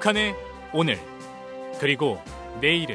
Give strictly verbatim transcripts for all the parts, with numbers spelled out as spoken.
북한의 오늘 그리고 내일은.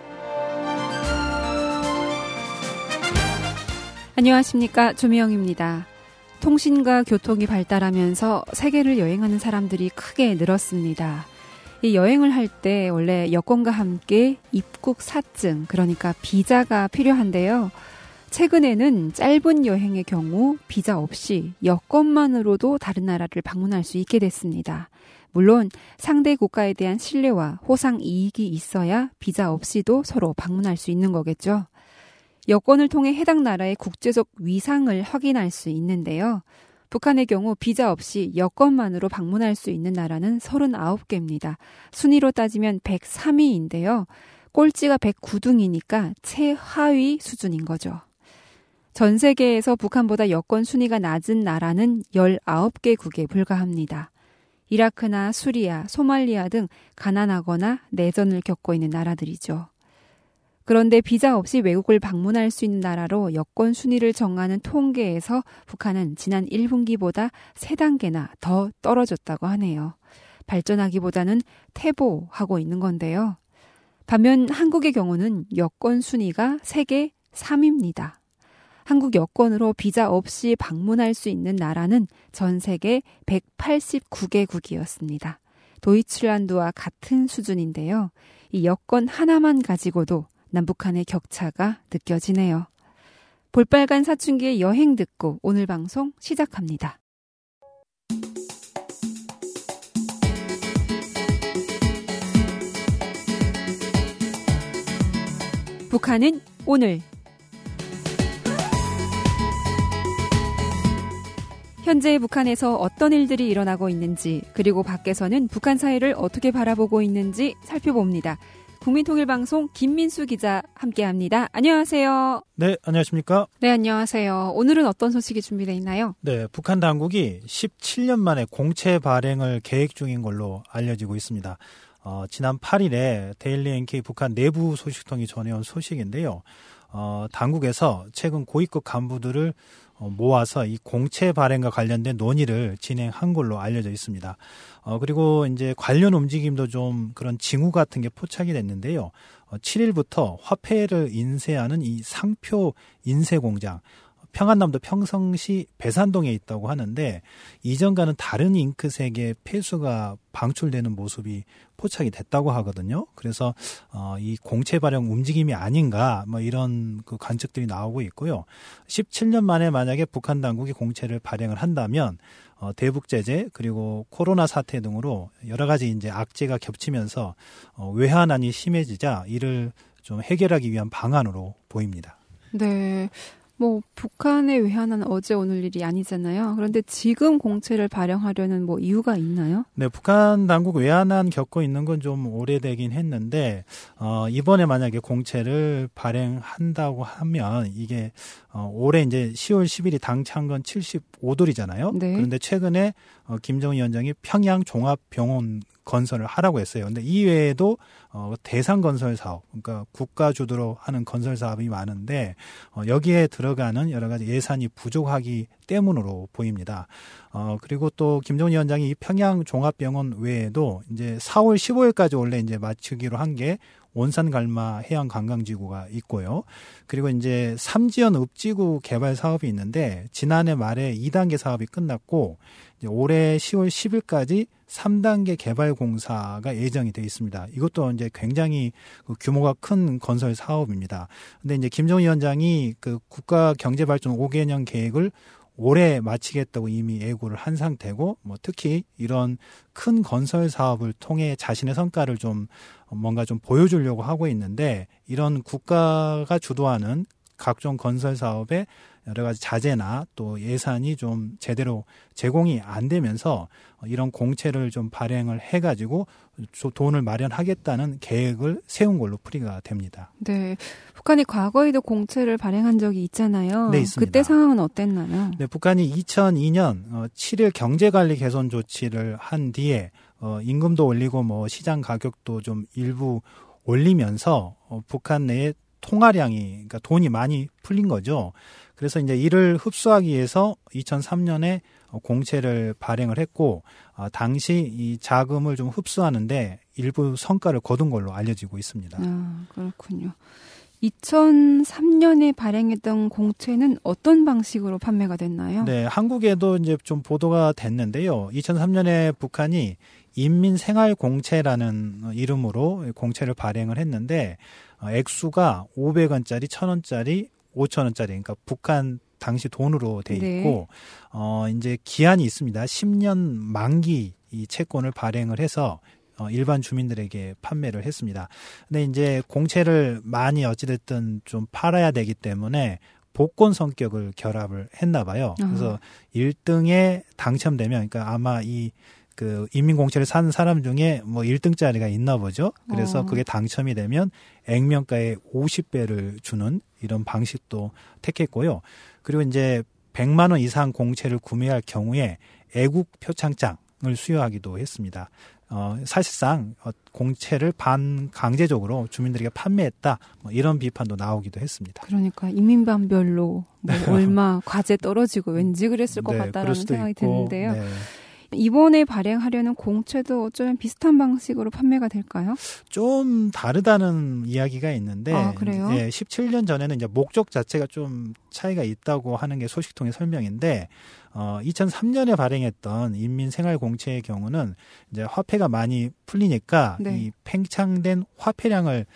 안녕하십니까, 조미영입니다. 통신과 교통이 발달하면서 세계를 여행하는 사람들이 크게 늘었습니다. 이 여행을 할 때 원래 여권과 함께 입국 사증, 그러니까 비자가 필요한데요. 최근에는 짧은 여행의 경우 비자 없이 여권만으로도 다른 나라를 방문할 수 있게 됐습니다. 물론 상대 국가에 대한 신뢰와 호상 이익이 있어야 비자 없이도 서로 방문할 수 있는 거겠죠. 여권을 통해 해당 나라의 국제적 위상을 확인할 수 있는데요. 북한의 경우 비자 없이 여권만으로 방문할 수 있는 나라는 서른아홉 개입니다. 순위로 따지면 백삼 위인데요. 꼴찌가 백구 등이니까 최하위 수준인 거죠. 전 세계에서 북한보다 여권 순위가 낮은 나라는 열아홉 개국에 불과합니다. 이라크나 수리아, 소말리아 등 가난하거나 내전을 겪고 있는 나라들이죠. 그런데 비자 없이 외국을 방문할 수 있는 나라로 여권 순위를 정하는 통계에서 북한은 지난 일 분기보다 세 단계나 더 떨어졌다고 하네요. 발전하기보다는 퇴보하고 있는 건데요. 반면 한국의 경우는 여권 순위가 세계 삼 위입니다. 한국 여권으로 비자 없이 방문할 수 있는 나라는 전 세계 백팔십구 개국이었습니다. 도이칠란드와 같은 수준인데요. 이 여권 하나만 가지고도 남북한의 격차가 느껴지네요. 볼빨간 사춘기의 여행 듣고 오늘 방송 시작합니다. 북한은 오늘. 현재 북한에서 어떤 일들이 일어나고 있는지, 그리고 밖에서는 북한 사회를 어떻게 바라보고 있는지 살펴봅니다. 국민통일방송 김민수 기자 함께합니다. 안녕하세요. 네, 안녕하십니까? 네, 안녕하세요. 오늘은 어떤 소식이 준비되어 있나요? 네, 북한 당국이 십칠 년 만에 공채 발행을 계획 중인 걸로 알려지고 있습니다. 어, 지난 팔 일에 데일리 엔케이 북한 내부 소식통이 전해온 소식인데요. 어, 당국에서 최근 고위급 간부들을 어, 모아서 이 공채 발행과 관련된 논의를 진행한 걸로 알려져 있습니다. 어, 그리고 이제 관련 움직임도 좀 그런 징후 같은 게 포착이 됐는데요. 어, 칠 일부터 화폐를 인쇄하는 이 상표 인쇄 공장, 평안남도 평성시 배산동에 있다고 하는데 이전과는 다른 잉크색의 폐수가 방출되는 모습이 포착이 됐다고 하거든요. 그래서 어, 이 공채 발행 움직임이 아닌가 뭐 이런 그 관측들이 나오고 있고요. 십칠 년 만에 만약에 북한 당국이 공채를 발행을 한다면 어, 대북 제재 그리고 코로나 사태 등으로 여러 가지 이제 악재가 겹치면서 어, 외환난이 심해지자 이를 좀 해결하기 위한 방안으로 보입니다. 네. 뭐 북한의 외환은 어제 오늘 일이 아니잖아요. 그런데 지금 공채를 발행하려는 뭐 이유가 있나요? 네, 북한 당국 외환난 겪고 있는 건 좀 오래되긴 했는데 어, 이번에 만약에 공채를 발행한다고 하면 이게 어, 올해 이제 시월 십일이 당찬 건 칠십오 돌이잖아요. 네. 그런데 최근에 어, 김정은 위원장이 평양 종합병원 건설을 하라고 했어요. 근데 이외에도 어, 대상 건설 사업, 그러니까 국가 주도로 하는 건설 사업이 많은데 어, 여기에 들어가는 여러 가지 예산이 부족하기 때문으로 보입니다. 어, 그리고 또 김정은 위원장이 이 평양 종합병원 외에도 이제 사월 십오일까지 원래 이제 마치기로 한 게 온산 갈마 해양 관광지구가 있고요. 그리고 이제 삼지연 읍지구 개발 사업이 있는데 지난해 말에 이 단계 사업이 끝났고 이제 올해 시월 십일까지 삼 단계 개발 공사가 예정이 돼 있습니다. 이것도 이제 굉장히 규모가 큰 건설 사업입니다. 근데 이제 김정은 위원장이 그 국가 경제발전 오 개년 계획을 올해 마치겠다고 이미 예고를 한 상태고, 뭐 특히 이런 큰 건설 사업을 통해 자신의 성과를 좀 뭔가 좀 보여주려고 하고 있는데, 이런 국가가 주도하는 각종 건설 사업에 여러 가지 자재나 또 예산이 좀 제대로 제공이 안 되면서 이런 공채를 좀 발행을 해가지고 돈을 마련하겠다는 계획을 세운 걸로 풀이가 됩니다. 네, 북한이 과거에도 공채를 발행한 적이 있잖아요. 네, 있습니다. 그때 상황은 어땠나요? 네, 북한이 이천이 년 칠 일 경제관리 개선 조치를 한 뒤에 임금도 올리고 뭐 시장 가격도 좀 일부 올리면서 북한 내에 통화량이, 그러니까 돈이 많이 풀린 거죠. 그래서 이제 이를 흡수하기 위해서 이천삼 년에 공채를 발행을 했고, 어, 당시 이 자금을 좀 흡수하는데 일부 성과를 거둔 걸로 알려지고 있습니다. 아, 그렇군요. 이천삼 년에 발행했던 공채는 어떤 방식으로 판매가 됐나요? 네, 한국에도 이제 좀 보도가 됐는데요. 이천삼 년에 북한이 인민생활공채라는 이름으로 공채를 발행을 했는데, 어, 액수가 오백 원짜리, 천 원짜리, 오천 원짜리, 그러니까 북한 당시 돈으로 돼 있고, 네. 어, 이제 기한이 있습니다. 십 년 만기 이 채권을 발행을 해서 어, 일반 주민들에게 판매를 했습니다. 근데 이제 공채를 많이 어찌됐든 좀 팔아야 되기 때문에 복권 성격을 결합을 했나 봐요. 그래서 아. 일 등에 당첨되면, 그러니까 아마 이 그 인민공채를 산 사람 중에 뭐 일 등짜리가 있나 보죠. 그래서 어. 그게 당첨이 되면 액면가의 오십 배를 주는 이런 방식도 택했고요. 그리고 이제 백만 원 이상 공채를 구매할 경우에 애국 표창장을 수여하기도 했습니다. 어, 사실상 공채를 반강제적으로 주민들에게 판매했다, 뭐 이런 비판도 나오기도 했습니다. 그러니까 인민반별로 뭐 얼마 과제 떨어지고 왠지 그랬을 것 네, 같다라는 그럴 수도 생각이 있고, 드는데요. 네. 이번에 발행하려는 공채도 어쩌면 비슷한 방식으로 판매가 될까요? 좀 다르다는 이야기가 있는데, 아, 그래요? 예, 십칠 년 전에는 이제 목적 자체가 좀 차이가 있다고 하는 게 소식통의 설명인데, 어, 이천삼 년에 발행했던 인민생활공채의 경우는 이제 화폐가 많이 풀리니까 네. 이 팽창된 화폐량을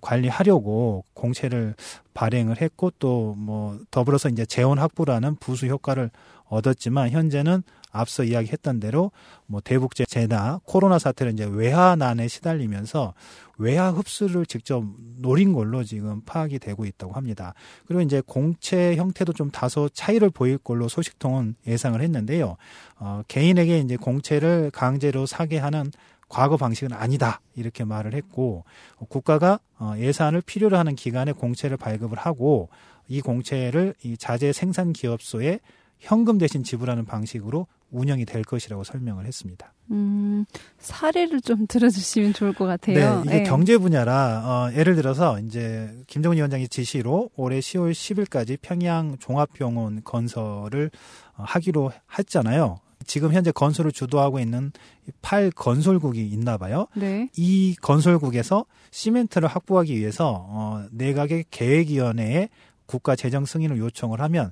관리하려고 공채를 발행을 했고, 또 뭐 더불어서 이제 재원 확보라는 부수 효과를 얻었지만, 현재는 앞서 이야기했던 대로 뭐 대북제재나 코로나 사태로 이제 외화난에 시달리면서 외화 흡수를 직접 노린 걸로 지금 파악이 되고 있다고 합니다. 그리고 이제 공채 형태도 좀 다소 차이를 보일 걸로 소식통은 예상을 했는데요. 어, 개인에게 이제 공채를 강제로 사게 하는 과거 방식은 아니다, 이렇게 말을 했고, 국가가 예산을 필요로 하는 기간에 공채를 발급을 하고 이 공채를 이 자재 생산 기업소에 현금 대신 지불하는 방식으로 운영이 될 것이라고 설명을 했습니다. 음, 사례를 좀 들어주시면 좋을 것 같아요. 네, 이게 네. 경제 분야라, 어, 예를 들어서 이제 김정은 위원장의 지시로 올해 시월 십일까지 평양 종합병원 건설을 어, 하기로 했잖아요. 지금 현재 건설을 주도하고 있는 팔 건설국이 있나 봐요. 네. 이 건설국에서 시멘트를 확보하기 위해서 어, 내각의 계획위원회에 국가 재정 승인을 요청을 하면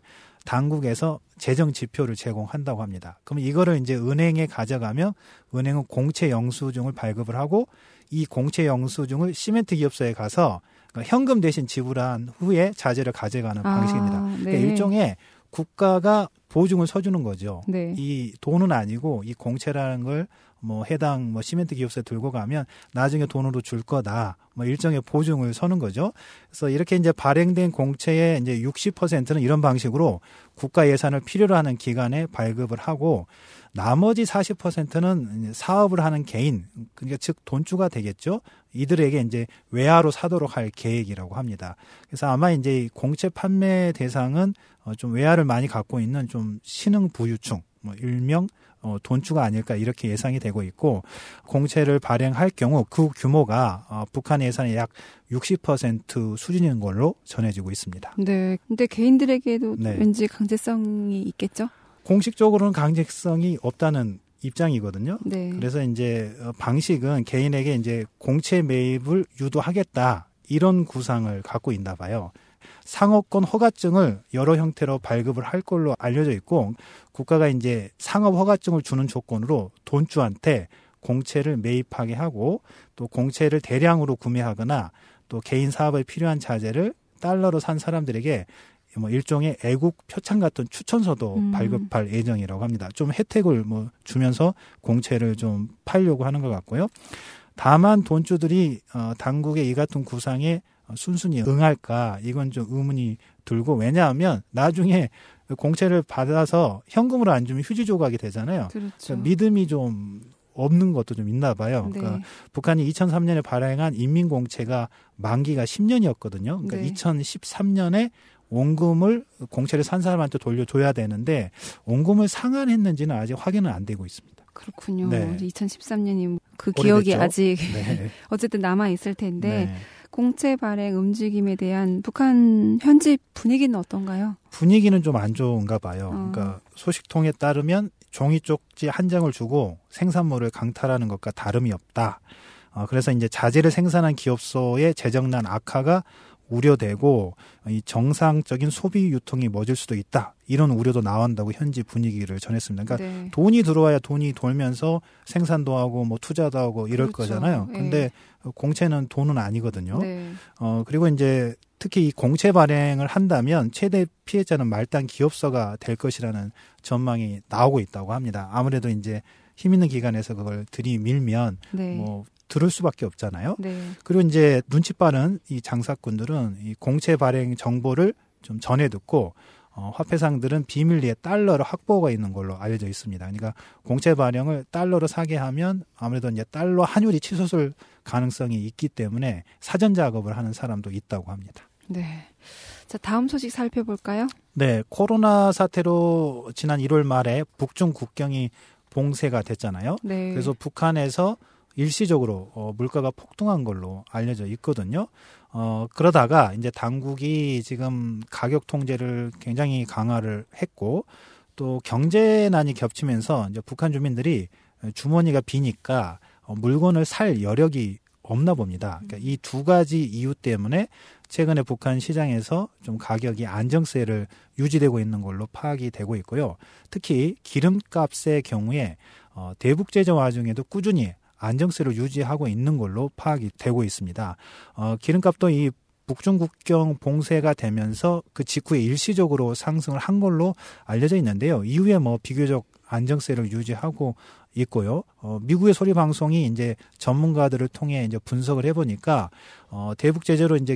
당국에서 재정 지표를 제공한다고 합니다. 그럼 이거를 이제 은행에 가져가면 은행은 공채 영수증을 발급을 하고 이 공채 영수증을 시멘트 기업소에 가서 그러니까 현금 대신 지불한 후에 자재를 가져가는 아, 방식입니다. 네. 그러니까 일종의 국가가 보증을 서주는 거죠. 네. 이 돈은 아니고 이 공채라는 걸 뭐 해당 뭐 시멘트 기업소에 들고 가면 나중에 돈으로 줄 거다, 뭐 일종의 보증을 서는 거죠. 그래서 이렇게 이제 발행된 공채의 이제 육십 퍼센트는 이런 방식으로 국가 예산을 필요로 하는 기간에 발급을 하고, 나머지 사십 퍼센트는 사업을 하는 개인, 그러니까 즉 돈주가 되겠죠. 이들에게 이제 외화로 사도록 할 계획이라고 합니다. 그래서 아마 이제 공채 판매 대상은 좀 외화를 많이 갖고 있는 좀 신흥 부유층, 뭐 일명 어, 돈주가 아닐까, 이렇게 예상이 되고 있고, 공채를 발행할 경우 그 규모가 어, 북한 예산의 약 육십 퍼센트 수준인 걸로 전해지고 있습니다. 네. 근데 개인들에게도 네. 왠지 강제성이 있겠죠? 공식적으로는 강제성이 없다는 입장이거든요. 네. 그래서 이제 방식은 개인에게 이제 공채 매입을 유도하겠다, 이런 구상을 갖고 있나 봐요. 상업권 허가증을 여러 형태로 발급을 할 걸로 알려져 있고, 국가가 이제 상업 허가증을 주는 조건으로 돈주한테 공채를 매입하게 하고, 또 공채를 대량으로 구매하거나 또 개인 사업에 필요한 자재를 달러로 산 사람들에게 뭐 일종의 애국 표창 같은 추천서도 음. 발급할 예정이라고 합니다. 좀 혜택을 뭐 주면서 공채를 좀 팔려고 하는 것 같고요. 다만 돈주들이 어, 당국의 이 같은 구상에 순순히 응할까, 이건 좀 의문이 들고, 왜냐하면 나중에 공채를 받아서 현금으로 안 주면 휴지 조각이 되잖아요. 그렇죠. 그러니까 믿음이 좀 없는 것도 좀 있나 봐요. 네. 그러니까 북한이 이천삼 년에 발행한 인민공채가 만기가 십 년이었거든요. 그러니까 네. 이천십삼 년에 원금을 공채를 산 사람한테 돌려줘야 되는데 온금을 상환했는지는 아직 확인은 안 되고 있습니다. 그렇군요. 네. 이천십삼 년이 그 오래됐죠? 기억이 아직 네. 어쨌든 남아 있을 텐데 네. 공채 발행 움직임에 대한 북한 현지 분위기는 어떤가요? 분위기는 좀 안 좋은가 봐요. 어. 그러니까 소식통에 따르면 종이 쪽지 한 장을 주고 생산물을 강탈하는 것과 다름이 없다. 어, 그래서 이제 자재를 생산한 기업소의 재정난 악화가 우려되고 이 정상적인 소비 유통이 멎을 수도 있다. 이런 우려도 나온다고 현지 분위기를 전했습니다. 그러니까 네. 돈이 들어와야 돈이 돌면서 생산도 하고 뭐 투자도 하고 이럴 그렇죠. 거잖아요. 네. 근데 공채는 돈은 아니거든요. 네. 어, 그리고 이제 특히 이 공채 발행을 한다면 최대 피해자는 말단 기업소가 될 것이라는 전망이 나오고 있다고 합니다. 아무래도 이제 힘 있는 기관에서 그걸 들이밀면 네. 뭐 들을 수밖에 없잖아요. 네. 그리고 이제 눈치 빠른 이 장사꾼들은 이 공채 발행 정보를 좀 전해 듣고 어, 화폐상들은 비밀리에 달러로 확보가 있는 걸로 알려져 있습니다. 그러니까 공채 발행을 달러로 사게 하면 아무래도 이제 달러 환율이 치솟을 가능성이 있기 때문에 사전 작업을 하는 사람도 있다고 합니다. 네. 자, 다음 소식 살펴볼까요? 네, 코로나 사태로 지난 일월 말에 북중 국경이 봉쇄가 됐잖아요. 네. 그래서 북한에서 일시적으로 어, 물가가 폭등한 걸로 알려져 있거든요. 어, 그러다가 이제 당국이 지금 가격 통제를 굉장히 강화를 했고 또 경제난이 겹치면서 이제 북한 주민들이 주머니가 비니까 어, 물건을 살 여력이 없나 봅니다. 그러니까 이 두 가지 이유 때문에 최근에 북한 시장에서 좀 가격이 안정세를 유지되고 있는 걸로 파악이 되고 있고요. 특히 기름값의 경우에 어, 대북 제재 와중에도 꾸준히 안정세를 유지하고 있는 걸로 파악이 되고 있습니다. 어, 기름값도 이 북중 국경 봉쇄가 되면서 그 직후에 일시적으로 상승을 한 걸로 알려져 있는데요. 이후에 뭐 비교적 안정세를 유지하고 있고요. 어, 미국의 소리 방송이 이제 전문가들을 통해 이제 분석을 해보니까 어, 대북 제재로 이제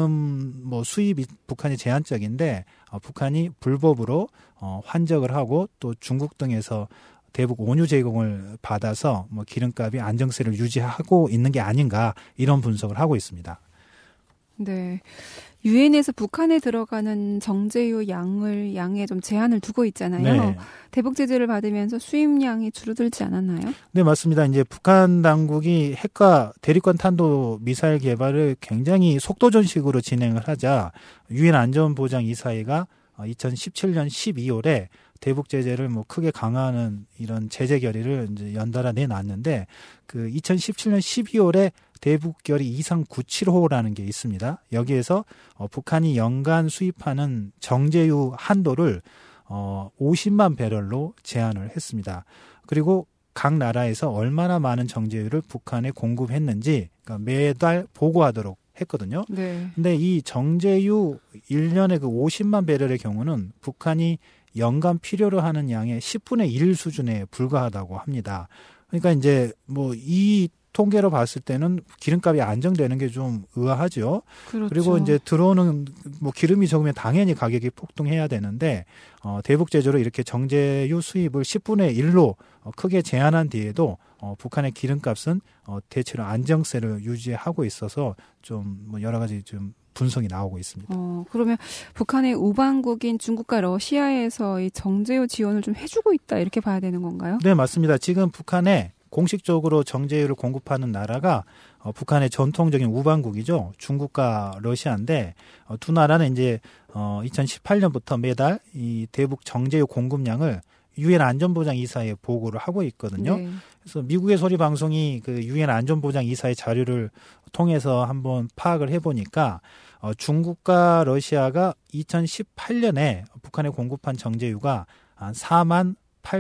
기름 뭐 수입이 북한이 제한적인데 어, 북한이 불법으로 어, 환적을 하고 또 중국 등에서 대북 원유 제공을 받아서 뭐 기름값이 안정세를 유지하고 있는 게 아닌가 이런 분석을 하고 있습니다. 네. 유엔에서 북한에 들어가는 정제유 양을 양에 좀 제한을 두고 있잖아요. 네. 대북 제재를 받으면서 수입량이 줄어들지 않았나요? 네, 맞습니다. 이제 북한 당국이 핵과 대륙간 탄도 미사일 개발을 굉장히 속도전식으로 진행을 하자 유엔 안전보장 이사회가 이천십칠 년 십이월에 대북 제재를 뭐 크게 강화하는 이런 제재 결의를 이제 연달아 내놨는데 그 이천십칠 년 십이월에 대북 결의 이삼구칠호라는 게 있습니다. 여기에서 어, 북한이 연간 수입하는 정제유 한도를 어, 오십만 배럴로 제한을 했습니다. 그리고 각 나라에서 얼마나 많은 정제유를 북한에 공급했는지 그러니까 매달 보고하도록 했거든요. 네. 근데 이 정제유 일 년에 그 오십만 배럴의 경우는 북한이 연간 필요로 하는 양의 십분의 일 수준에 불과하다고 합니다. 그러니까 이제 뭐 이 통계로 봤을 때는 기름값이 안정되는 게 좀 의아하죠. 그렇죠. 그리고 이제 들어오는 뭐 기름이 적으면 당연히 가격이 폭등해야 되는데 어, 대북 제재로 이렇게 정제유 수입을 십분의 일로 어, 크게 제한한 뒤에도 어, 북한의 기름값은 어, 대체로 안정세를 유지하고 있어서 좀 뭐 여러 가지 좀 분석이 나오고 있습니다. 어, 그러면 북한의 우방국인 중국과 러시아에서 이 정제유 지원을 좀 해주고 있다 이렇게 봐야 되는 건가요? 네, 맞습니다. 지금 북한에 공식적으로 정제유를 공급하는 나라가 어, 북한의 전통적인 우방국이죠. 중국과 러시아인데 어, 두 나라는 이제 어, 이천십팔 년부터 매달 이 대북 정제유 공급량을 유엔 안전보장 이사회에 보고를 하고 있거든요. 네. 그래서 미국의 소리 방송이 그 유엔 안전보장 이사회 자료를 통해서 한번 파악을 해보니까 어, 중국과 러시아가 이천십팔 년에 북한에 공급한 정제유가 한 사만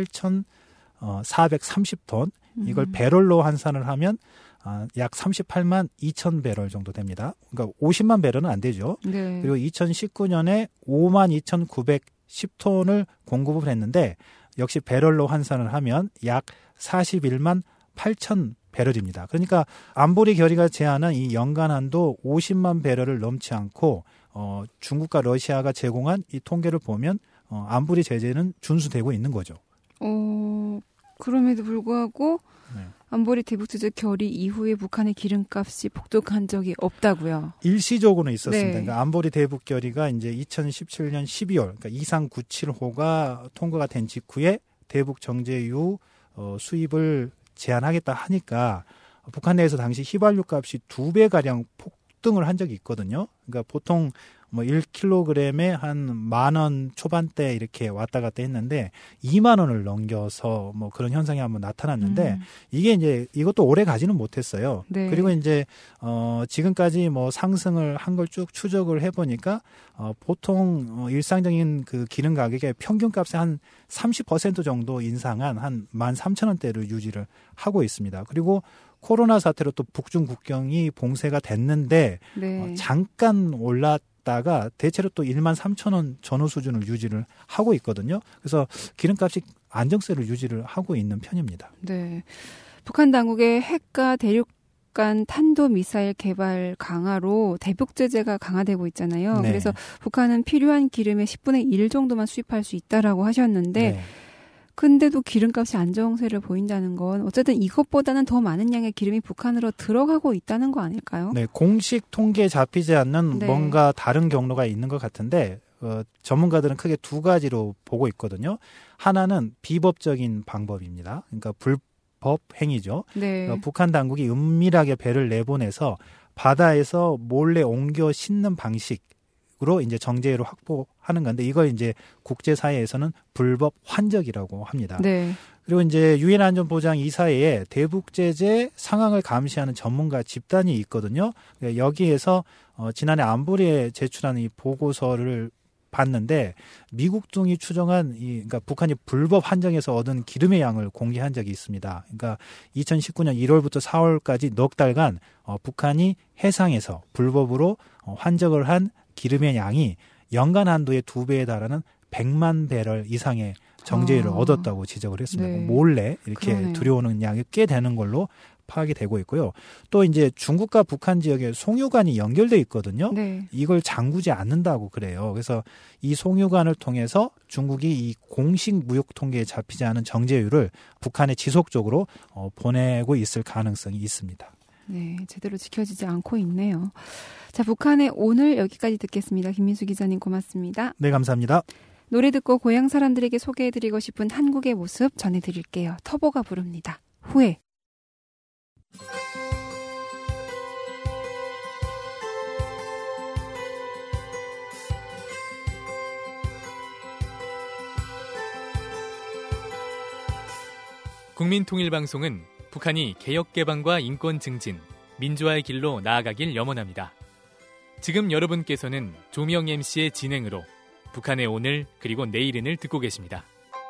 팔천사백삼십 톤 이걸 음. 배럴로 환산을 하면 아, 약 삼십팔만 이천 배럴 정도 됩니다. 그러니까 오십만 배럴은 안 되죠. 네. 그리고 이천십구 년에 오만 이천구백십 톤을 공급을 했는데 역시 배럴로 환산을 하면 약 사십일만 팔천 배럴입니다. 그러니까 안보리 결의가 제안한 이 연간 한도 오십만 배럴을 넘지 않고 어, 중국과 러시아가 제공한 이 통계를 보면 어, 안보리 제재는 준수되고 있는 거죠. 어, 그럼에도 불구하고 네. 안보리 대북 제재 결의 이후에 북한의 기름값이 폭등한 적이 없다고요. 일시적으로는 있었습니다. 네. 그러니까 안보리 대북 결의가 이제 이천십칠 년 십이월, 그러니까 이삼구칠호가 통과가 된 직후에 대북 정제유 어, 수입을 제한하겠다 하니까 북한 내에서 당시 휘발유 값이 두 배 가량 급등을 한 적이 있거든요. 그러니까 보통 뭐 일 킬로그램에 한 만 원 초반대 이렇게 왔다 갔다 했는데 이만 원을 넘겨서 뭐 그런 현상이 한번 나타났는데 음. 이게 이제 이것도 오래 가지는 못했어요. 네. 그리고 이제 어 지금까지 뭐 상승을 한 걸 쭉 추적을 해보니까 어 보통 어 일상적인 그 기름 가격의 평균값의 한 삼십 퍼센트 정도 인상한 한 만 삼천 원대를 유지를 하고 있습니다. 그리고 코로나 사태로 또 북중 국경이 봉쇄가 됐는데 네. 어 잠깐 올랐 다가 대체로 또 일만 삼천 원 전후 수준을 유지를 하고 있거든요. 그래서 기름값이 안정세를 유지를 하고 있는 편입니다. 네, 북한 당국의 핵과 대륙간 탄도미사일 개발 강화로 대북 제재가 강화되고 있잖아요. 네. 그래서 북한은 필요한 기름의 십분의 일 정도만 수입할 수 있다라고 하셨는데 네. 근데도 기름값이 안정세를 보인다는 건 어쨌든 이것보다는 더 많은 양의 기름이 북한으로 들어가고 있다는 거 아닐까요? 네, 공식 통계에 잡히지 않는 네. 뭔가 다른 경로가 있는 것 같은데 어, 전문가들은 크게 두 가지로 보고 있거든요. 하나는 비법적인 방법입니다. 그러니까 불법 행위죠. 네. 어, 북한 당국이 은밀하게 배를 내보내서 바다에서 몰래 옮겨 싣는 방식 으로 이제 정제유를 확보하는 건데 이걸 이제 국제사회에서는 불법 환적이라고 합니다. 네. 그리고 이제 유엔 안전보장 이사회에 대북 제재 상황을 감시하는 전문가 집단이 있거든요. 여기에서 어, 지난해 안보리에 제출한 이 보고서를 봤는데 미국 등이 추정한 이 그러니까 북한이 불법 환정에서 얻은 기름의 양을 공개한 적이 있습니다. 그러니까 이천십구 년 일월부터 사월까지 넉 달간 어, 북한이 해상에서 불법으로 어, 환적을 한 기름의 양이 연간 한도의 두 배에 달하는 백만 배럴 이상의 정제유를 아, 얻었다고 지적을 했습니다. 네. 몰래 이렇게 그러네요. 들여오는 양이 꽤 되는 걸로 파악이 되고 있고요. 또 이제 중국과 북한 지역에 송유관이 연결돼 있거든요. 네. 이걸 잠그지 않는다고 그래요. 그래서 이 송유관을 통해서 중국이 이 공식 무역 통계에 잡히지 않은 정제유를 북한에 지속적으로 어, 보내고 있을 가능성이 있습니다. 네, 제대로 지켜지지 않고 있네요. 자, 북한의 오늘 여기까지 듣겠습니다. 김민수 기자님 고맙습니다. 네, 감사합니다. 노래 듣고 고향 사람들에게 소개해드리고 싶은 한국의 모습 전해드릴게요. 터보가 부릅니다. 후회. 국민통일방송은 북한이 개혁개방과 인권 증진, 민주화의 길로 나아가길 염원합니다. 지금 여러분께서는 조미영 엠씨의 진행으로 북한의 오늘 그리고 내일은을 듣고 계십니다.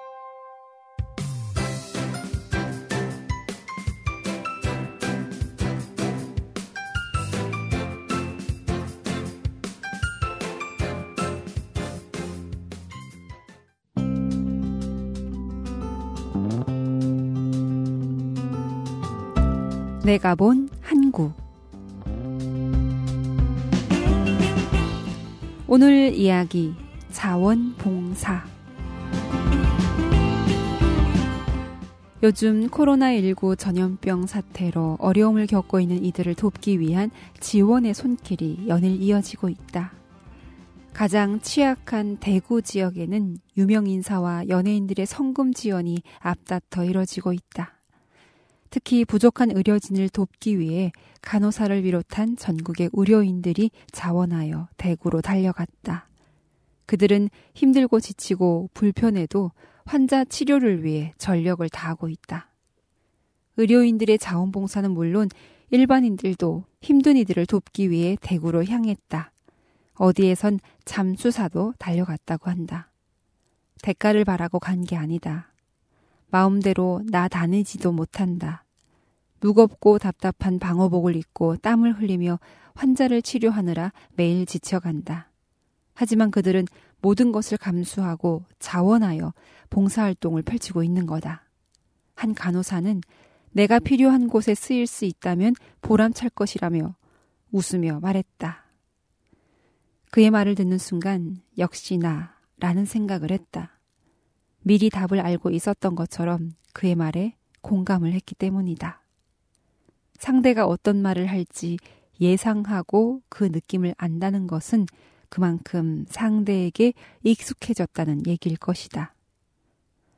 내가 본 한국. 오늘 이야기 자원봉사. 요즘 코로나십구 전염병 사태로 어려움을 겪고 있는 이들을 돕기 위한 지원의 손길이 연일 이어지고 있다. 가장 취약한 대구 지역에는 유명 인사와 연예인들의 성금 지원이 앞다퉈 이뤄지고 있다. 특히 부족한 의료진을 돕기 위해 간호사를 비롯한 전국의 의료인들이 자원하여 대구로 달려갔다. 그들은 힘들고 지치고 불편해도 환자 치료를 위해 전력을 다하고 있다. 의료인들의 자원봉사는 물론 일반인들도 힘든 이들을 돕기 위해 대구로 향했다. 어디에선 잠수사도 달려갔다고 한다. 대가를 바라고 간 게 아니다. 마음대로 나 다니지도 못한다. 무겁고 답답한 방호복을 입고 땀을 흘리며 환자를 치료하느라 매일 지쳐간다. 하지만 그들은 모든 것을 감수하고 자원하여 봉사활동을 펼치고 있는 거다. 한 간호사는 내가 필요한 곳에 쓰일 수 있다면 보람찰 것이라며 웃으며 말했다. 그의 말을 듣는 순간 역시나 라는 생각을 했다. 미리 답을 알고 있었던 것처럼 그의 말에 공감을 했기 때문이다. 상대가 어떤 말을 할지 예상하고 그 느낌을 안다는 것은 그만큼 상대에게 익숙해졌다는 얘기일 것이다.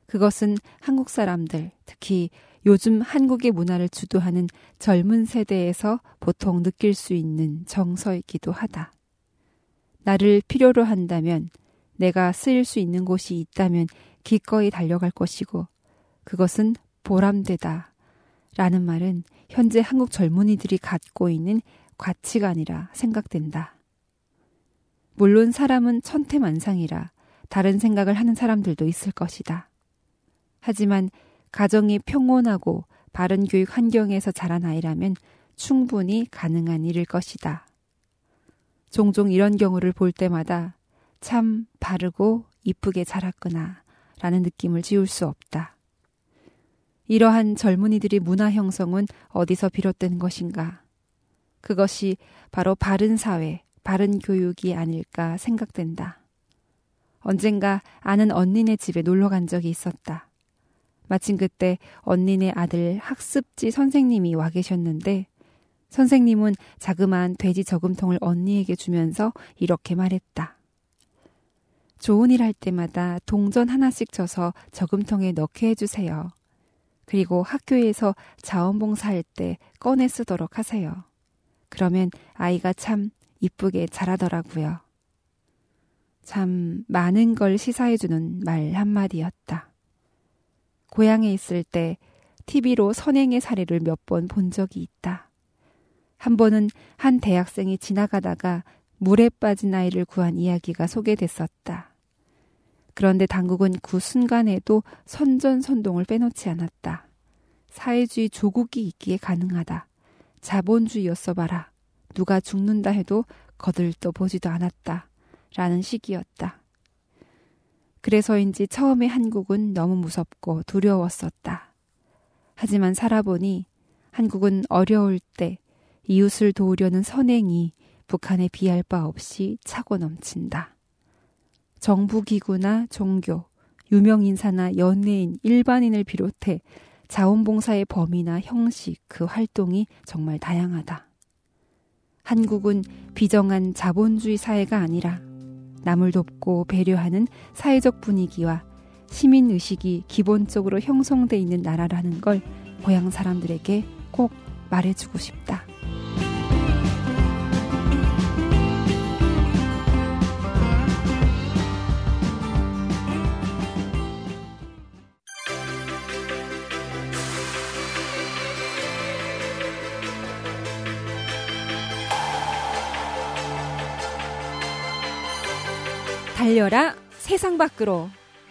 그것은 한국 사람들, 특히 요즘 한국의 문화를 주도하는 젊은 세대에서 보통 느낄 수 있는 정서이기도 하다. 나를 필요로 한다면, 내가 쓰일 수 있는 곳이 있다면 기꺼이 달려갈 것이고, 그것은 보람되다 라는 말은 현재 한국 젊은이들이 갖고 있는 가치관이라 생각된다. 물론 사람은 천태만상이라 다른 생각을 하는 사람들도 있을 것이다. 하지만 가정이 평온하고 바른 교육 환경에서 자란 아이라면 충분히 가능한 일일 것이다. 종종 이런 경우를 볼 때마다 참 바르고 이쁘게 자랐구나 라는 느낌을 지울 수 없다. 이러한 젊은이들의 문화 형성은 어디서 비롯된 것인가? 그것이 바로 바른 사회, 바른 교육이 아닐까 생각된다. 언젠가 아는 언니네 집에 놀러 간 적이 있었다. 마침 그때 언니네 아들 학습지 선생님이 와 계셨는데 선생님은 자그마한 돼지 저금통을 언니에게 주면서 이렇게 말했다. 좋은 일 할 때마다 동전 하나씩 쳐서 저금통에 넣게 해주세요. 그리고 학교에서 자원봉사할 때 꺼내 쓰도록 하세요. 그러면 아이가 참 이쁘게 자라더라고요. 참 많은 걸 시사해주는 말 한마디였다. 고향에 있을 때 티비로 선행의 사례를 몇 번 본 적이 있다. 한 번은 한 대학생이 지나가다가 물에 빠진 아이를 구한 이야기가 소개됐었다. 그런데 당국은 그 순간에도 선전선동을 빼놓지 않았다. 사회주의 조국이 있기에 가능하다. 자본주의였어 봐라. 누가 죽는다 해도 거들떠 보지도 않았다. 라는 식이었다. 그래서인지 처음에 한국은 너무 무섭고 두려웠었다. 하지만 살아보니 한국은 어려울 때 이웃을 도우려는 선행이 북한에 비할 바 없이 차고 넘친다. 정부기구나 종교, 유명인사나 연예인, 일반인을 비롯해 자원봉사의 범위나 형식, 그 활동이 정말 다양하다. 한국은 비정한 자본주의 사회가 아니라 남을 돕고 배려하는 사회적 분위기와 시민의식이 기본적으로 형성돼 있는 나라라는 걸 고향 사람들에게 꼭 말해주고 싶다. 달려라 세상 밖으로.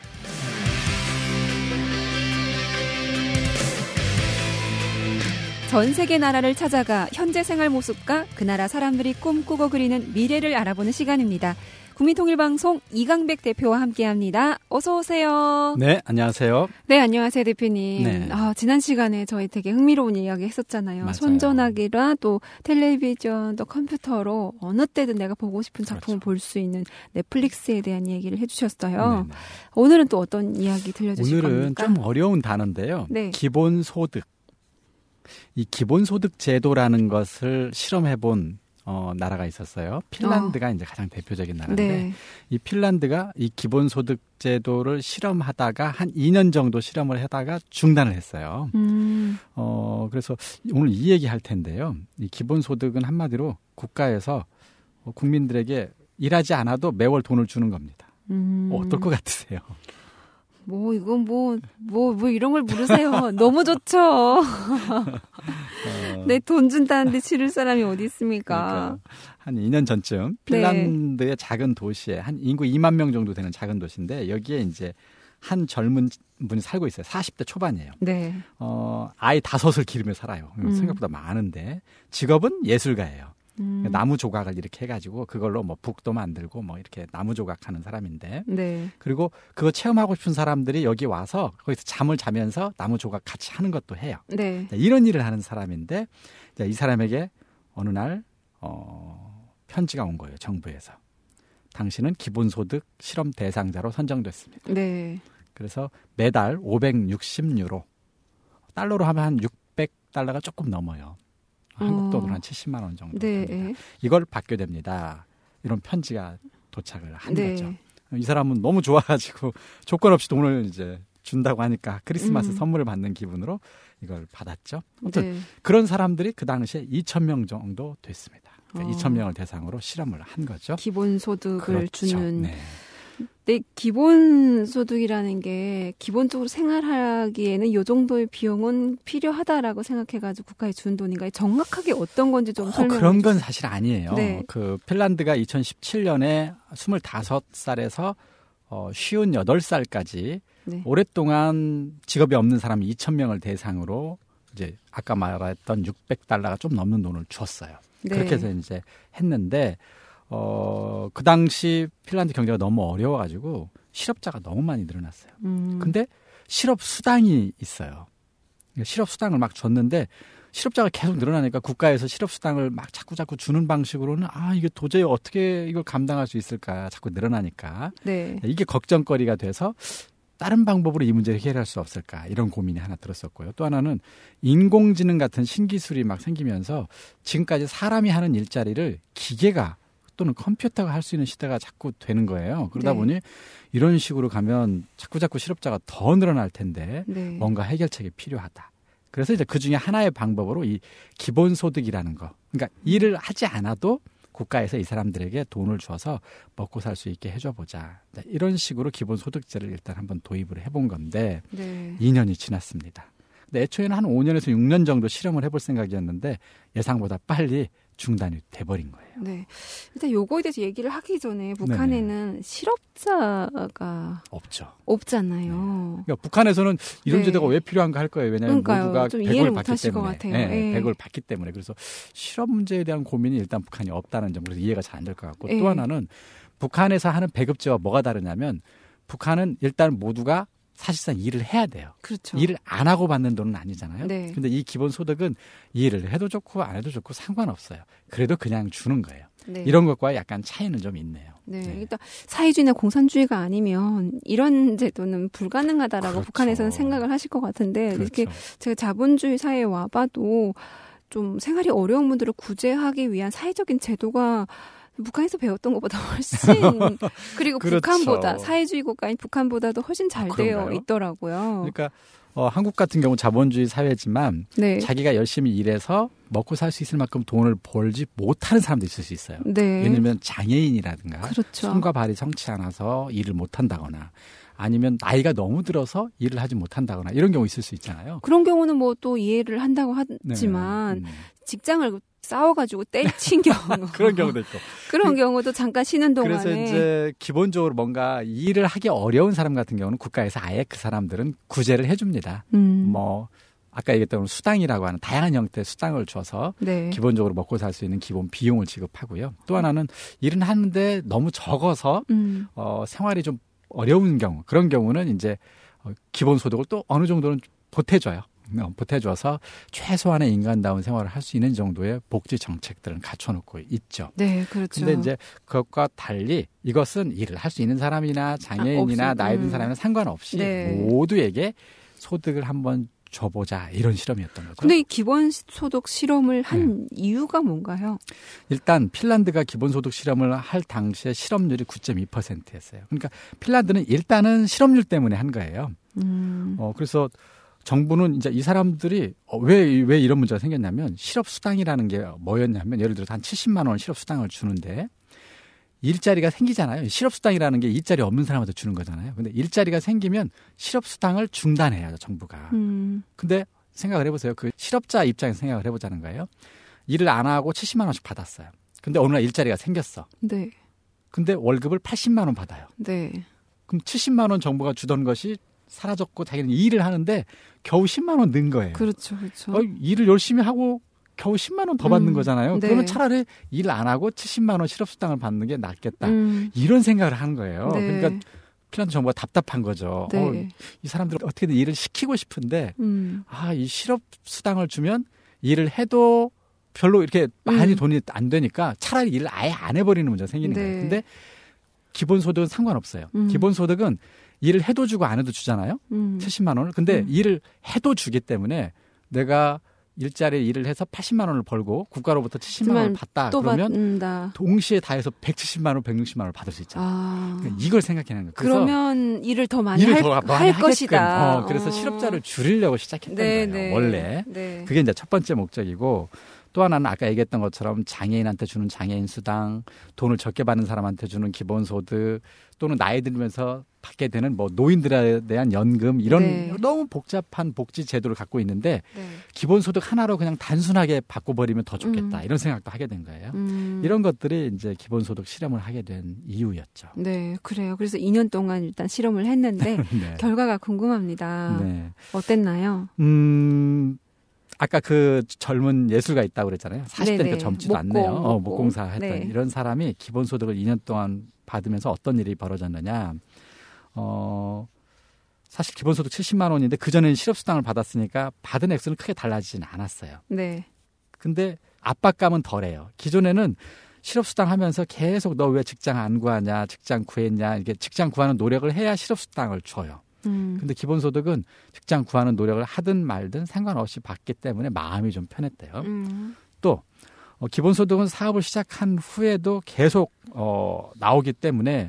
전 세계 나라를 찾아가 현재 생활 모습과 그 나라 사람들이 꿈꾸고 그리는 미래를 알아보는 시간입니다. 국민통일방송 이강백 대표와 함께합니다. 어서 오세요. 네, 안녕하세요. 네, 안녕하세요, 대표님. 네. 아, 지난 시간에 저희 되게 흥미로운 이야기 했었잖아요. 맞아요. 손전화기라 또 텔레비전 또 컴퓨터로 어느 때든 내가 보고 싶은 작품을 그렇죠. 볼 수 있는 넷플릭스에 대한 얘기를 해주셨어요. 네네. 오늘은 또 어떤 이야기 들려주실 오늘은 겁니까? 좀 어려운 단어인데요. 네. 기본소득. 이 기본소득 제도라는 것을 실험해본 어, 나라가 있었어요. 핀란드가 어. 이제 가장 대표적인 나라인데 네. 이 핀란드가 이 기본소득 제도를 실험하다가 한 이 년 정도 실험을 하다가 중단을 했어요. 음. 어, 그래서 오늘 이 얘기 할 텐데요. 이 기본소득은 한마디로 국가에서 국민들에게 일하지 않아도 매월 돈을 주는 겁니다. 음. 어떨 것 같으세요? 뭐 이건 뭐 뭐 뭐 이런 걸 물으세요. 너무 좋죠. 어, 내 돈 준다는데 치를 사람이 어디 있습니까? 그러니까 한 이 년 전쯤 핀란드의 네. 작은 도시에 한 인구 이만 명 정도 되는 작은 도시인데 여기에 이제 한 젊은 분이 살고 있어요. 사십 대 초반이에요. 네. 어, 아이 다섯을 기르며 살아요. 음. 생각보다 많은데 직업은 예술가예요. 음. 나무 조각을 이렇게 해가지고 그걸로 뭐 북도 만들고 뭐 이렇게 나무 조각하는 사람인데 네. 그리고 그거 체험하고 싶은 사람들이 여기 와서 거기서 잠을 자면서 나무 조각 같이 하는 것도 해요. 네. 이런 일을 하는 사람인데 이 사람에게 어느 날 어, 편지가 온 거예요. 정부에서. 당신은 기본소득 실험 대상자로 선정됐습니다. 네. 그래서 매달 오백육십 유로 달러로 하면 한 육백 달러가 조금 넘어요. 한국 돈으로 한 칠십만 원 정도 네. 됩니다. 이걸 받게 됩니다. 이런 편지가 도착을 한 네. 거죠. 이 사람은 너무 좋아가지고 조건 없이 돈을 이제 준다고 하니까 크리스마스 음. 선물을 받는 기분으로 이걸 받았죠. 아무튼 네. 그런 사람들이 그 당시에 이천 명 정도 됐습니다. 그러니까 어. 이천 명을 대상으로 실험을 한 거죠. 기본소득을 그렇죠. 주는. 네. 근데 기본소득이라는 게 기본적으로 생활하기에는 이 정도의 비용은 필요하다라고 생각해가지고 국가에 준 돈인가요? 정확하게 어떤 건지 좀 어, 설명해 그런 건 주세요. 사실 아니에요. 네. 그 핀란드가 이천십칠 년에 스물다섯 살에서 어, 쉰여덟 살까지 네. 오랫동안 직업이 없는 사람 이천 명을 대상으로 이제 아까 말했던 육백 달러가 좀 넘는 돈을 줬어요. 네. 그렇게 해서 이제 했는데 어, 그 당시 핀란드 경제가 너무 어려워가지고 실업자가 너무 많이 늘어났어요. 음. 근데 실업 수당이 있어요. 실업 수당을 막 줬는데 실업자가 계속 늘어나니까 국가에서 실업 수당을 막 자꾸 자꾸 주는 방식으로는 아 이게 도저히 어떻게 이걸 감당할 수 있을까 자꾸 늘어나니까 네. 이게 걱정거리가 돼서 다른 방법으로 이 문제를 해결할 수 없을까 이런 고민이 하나 들었었고요. 또 하나는 인공지능 같은 신기술이 막 생기면서 지금까지 사람이 하는 일자리를 기계가 또는 컴퓨터가 할 수 있는 시대가 자꾸 되는 거예요. 그러다 네. 보니 이런 식으로 가면 자꾸 자꾸 실업자가 더 늘어날 텐데 네. 뭔가 해결책이 필요하다. 그래서 이제 그 중에 하나의 방법으로 이 기본소득이라는 거. 그러니까 일을 하지 않아도 국가에서 이 사람들에게 돈을 줘서 먹고 살 수 있게 해줘 보자. 이런 식으로 기본소득제를 일단 한번 도입을 해본 건데 네. 이 년이 지났습니다. 근데 애초에는 한 오 년에서 육 년 정도 실험을 해볼 생각이었는데 예상보다 빨리 중단이 돼버린 거예요. 네. 일단 요거에 대해서 얘기를 하기 전에 북한에는 실업자가 없죠. 없잖아요. 그러니까 북한에서는 이런 네. 제도가 왜 필요한가 할 거예요. 왜냐하면 그러니까요. 모두가 좀 백을 이해를 못 받기 하실 것 때문에. 같아요. 네, 예. 백을 받기 때문에. 그래서 실업 문제에 대한 고민이 일단 북한이 없다는 점. 그래서 이해가 잘 안 될 것 같고 예. 또 하나는 북한에서 하는 배급제와 뭐가 다르냐면 북한은 일단 모두가 사실상 일을 해야 돼요. 그렇죠. 일을 안 하고 받는 돈은 아니잖아요. 네. 근데 이 기본소득은 일을 해도 좋고 안 해도 좋고 상관없어요. 그래도 그냥 주는 거예요. 네. 이런 것과 약간 차이는 좀 있네요. 네. 네. 일단 사회주의나 공산주의가 아니면 이런 제도는 불가능하다라고 그렇죠. 북한에서는 생각을 하실 것 같은데 그렇죠. 이렇게 제가 자본주의 사회에 와봐도 좀 생활이 어려운 분들을 구제하기 위한 사회적인 제도가 북한에서 배웠던 것보다 훨씬 그리고 그렇죠. 북한보다 사회주의 국가인 북한보다도 훨씬 잘 아, 되어 그런가요? 있더라고요. 그러니까 어, 한국 같은 경우 자본주의 사회지만 네. 자기가 열심히 일해서 먹고 살 수 있을 만큼 돈을 벌지 못하는 사람도 있을 수 있어요. 네. 왜냐하면 장애인이라든가 그렇죠. 손과 발이 성치 않아서 일을 못한다거나 아니면 나이가 너무 들어서 일을 하지 못한다거나 이런 경우 있을 수 있잖아요. 그런 경우는 뭐 또 이해를 한다고 하지만 네. 음. 직장을 싸워가지고 때친 경우 그런 경우도 있고. 그런 경우도 잠깐 쉬는 동안에 그래서 이제 기본적으로 뭔가 일을 하기 어려운 사람 같은 경우는 국가에서 아예 그 사람들은 구제를 해줍니다. 음. 뭐 아까 얘기했던 수당이라고 하는 다양한 형태의 수당을 줘서 네. 기본적으로 먹고 살 수 있는 기본 비용을 지급하고요. 또 하나는 일은 하는데 너무 적어서 음. 어, 생활이 좀 어려운 경우 그런 경우는 이제 어, 기본소득을 또 어느 정도는 보태줘요. 어, 보태줘서 최소한의 인간다운 생활을 할 수 있는 정도의 복지 정책들은 갖춰놓고 있죠. 네, 그렇죠. 근데 이제 그것과 달리 이것은 일을 할 수 있는 사람이나 장애인이나 아, 나이 든 음. 사람이나 상관없이 네. 모두에게 소득을 한번 줘보자 이런 실험이었던 거죠. 근데 이 기본소득 실험을 한 이유가 뭔가요? 일단 핀란드가 기본소득 실험을 할 당시에 실업률이 구 점 이 퍼센트였어요. 그러니까 핀란드는 일단은 실업률 때문에 한 거예요. 음. 어, 그래서 정부는 이제 이 사람들이 왜, 왜 이런 문제가 생겼냐면 실업수당이라는 게 뭐였냐면 예를 들어서 한 칠십만 원 실업수당을 주는데 일자리가 생기잖아요. 실업수당이라는 게 일자리 없는 사람한테 주는 거잖아요. 근데 일자리가 생기면 실업수당을 중단해야 정부가. 음. 근데 생각을 해보세요. 그 실업자 입장에서 생각을 해보자는 거예요. 일을 안 하고 칠십만 원씩 받았어요. 근데 어느 날 일자리가 생겼어. 네. 근데 월급을 팔십만 원 받아요. 네. 그럼 칠십만 원 정부가 주던 것이 사라졌고 자기는 일을 하는데 겨우 십만 원 는 거예요. 그렇죠, 그렇죠. 어, 일을 열심히 하고 겨우 십만 원 더 받는 음, 거잖아요. 네. 그러면 차라리 일 안 하고 칠십만 원 실업수당을 받는 게 낫겠다. 음. 이런 생각을 하는 거예요. 네. 그러니까 핀란드 정부가 답답한 거죠. 네. 어, 이 사람들 어떻게든 일을 시키고 싶은데 음. 아, 이 실업수당을 주면 일을 해도 별로 이렇게 많이 음. 돈이 안 되니까 차라리 일을 아예 안 해버리는 문제가 생기는 네. 거예요. 근데 기본소득은 상관없어요. 음. 기본소득은 일을 해도 주고 안 해도 주잖아요. 음. 칠십만 원을. 근데 음. 일을 해도 주기 때문에 내가 일자리 일을 해서 팔십만 원을 벌고 국가로부터 칠십만 원을 받다 그러면 받는다. 동시에 다 해서 백칠십만 원, 백육십만 원을 받을 수 있잖아요. 아. 그러니까 이걸 생각하는 거예요. 그러면 일을 더 많이 일을 할, 더 많이 할 것이다. 어, 그래서 어. 실업자를 줄이려고 시작했던 네, 거예요. 네. 원래. 네. 그게 이제 첫 번째 목적이고 또 하나는 아까 얘기했던 것처럼 장애인한테 주는 장애인 수당, 돈을 적게 받는 사람한테 주는 기본소득 또는 나이 들면서 받게 되는 뭐 노인들에 대한 연금 이런 네. 너무 복잡한 복지 제도를 갖고 있는데 네. 기본소득 하나로 그냥 단순하게 바꿔버리면 더 좋겠다 음. 이런 생각도 하게 된 거예요. 음. 이런 것들이 이제 기본소득 실험을 하게 된 이유였죠. 네, 그래요. 그래서 이 년 동안 일단 실험을 했는데 네. 결과가 궁금합니다. 네. 어땠나요? 음, 아까 그 젊은 예술가 있다고 그랬잖아요. 사십 대니까 네네. 젊지도 목공, 않네요. 어, 목공. 목공사 했던 네. 이런 사람이 기본소득을 이 년 동안 받으면서 어떤 일이 벌어졌느냐. 어, 사실 기본소득 칠십만 원인데 그전에는 실업수당을 받았으니까 받은 액수는 크게 달라지진 않았어요. 네. 근데 압박감은 덜해요. 기존에는 실업수당 하면서 계속 너 왜 직장 안 구하냐, 직장 구했냐, 이게 직장 구하는 노력을 해야 실업수당을 줘요. 음. 근데 기본소득은 직장 구하는 노력을 하든 말든 상관없이 받기 때문에 마음이 좀 편했대요. 음. 또 어, 기본소득은 사업을 시작한 후에도 계속 어, 나오기 때문에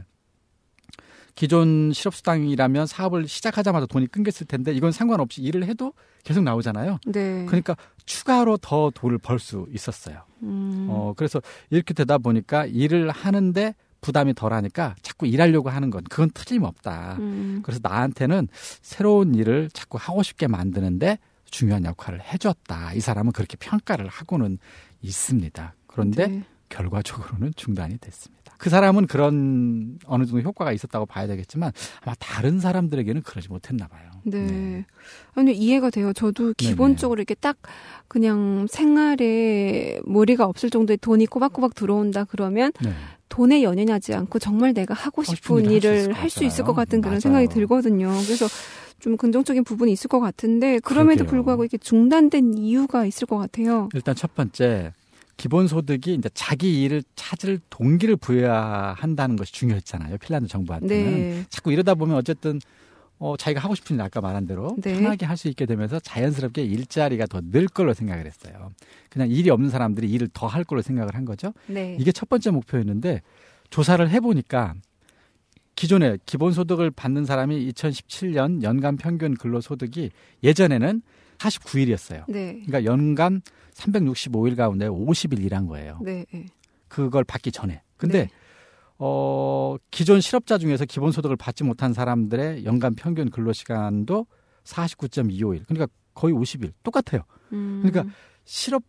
기존 실업수당이라면 사업을 시작하자마자 돈이 끊겼을 텐데 이건 상관없이 일을 해도 계속 나오잖아요. 네. 그러니까 추가로 더 돈을 벌 수 있었어요. 음. 어, 그래서 이렇게 되다 보니까 일을 하는데 부담이 덜하니까 자꾸 일하려고 하는 건 그건 틀림없다. 음. 그래서 나한테는 새로운 일을 자꾸 하고 싶게 만드는데 중요한 역할을 해줬다. 이 사람은 그렇게 평가를 하고는 있습니다. 그런데 네. 결과적으로는 중단이 됐습니다. 그 사람은 그런 어느 정도 효과가 있었다고 봐야 되겠지만 아마 다른 사람들에게는 그러지 못했나 봐요. 네. 네. 아니, 이해가 돼요. 저도 기본적으로 이렇게 딱 그냥 생활에 머리가 없을 정도의 돈이 꼬박꼬박 들어온다 그러면 네. 돈에 연연하지 않고 정말 내가 하고 하고 싶은 싶은 일을 일을 할 할 수 수 있을 것 있어요. 같은 그런 맞아요. 생각이 들거든요. 그래서 좀 긍정적인 부분이 있을 것 같은데 그럼에도 그러게요. 불구하고 이렇게 중단된 이유가 있을 것 같아요. 일단 첫 번째 기본소득이 이제 자기 일을 찾을 동기를 부여한다는 것이 중요했잖아요. 핀란드 정부한테는. 네. 자꾸 이러다 보면 어쨌든 어, 자기가 하고 싶은 일 아까 말한 대로 네. 편하게 할 수 있게 되면서 자연스럽게 일자리가 더 늘 걸로 생각을 했어요. 그냥 일이 없는 사람들이 일을 더 할 걸로 생각을 한 거죠. 네. 이게 첫 번째 목표였는데 조사를 해보니까 기존에 기본소득을 받는 사람이 이천십칠 년 연간 평균 근로소득이 예전에는 사십구 일이었어요. 네. 그러니까 연간 삼백육십오 일 가운데 오십 일 일한 거예요. 네. 네. 그걸 받기 전에. 근데 네. 어, 기존 실업자 중에서 기본소득을 받지 못한 사람들의 연간 평균 근로시간도 사십구 점 이오 일. 그러니까 거의 오십 일. 똑같아요. 음. 그러니까 실업